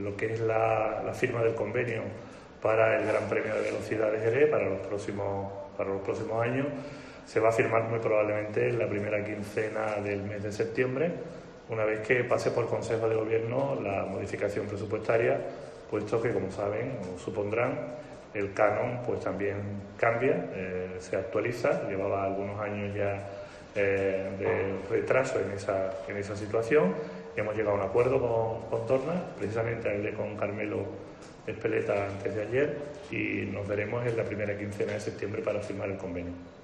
Lo que es la firma del convenio para el Gran Premio de Velocidad de Jerez para los próximos años se va a firmar muy probablemente en la primera quincena del mes de septiembre, una vez que pase por Consejo de Gobierno la modificación presupuestaria, puesto que, como saben o supondrán, el canon pues también cambia, se actualiza, llevaba algunos años ya de retraso en esa situación. Hemos llegado a un acuerdo con Torna, precisamente hablé con Carmelo Espeleta antes de ayer y nos veremos en la primera quincena de septiembre para firmar el convenio.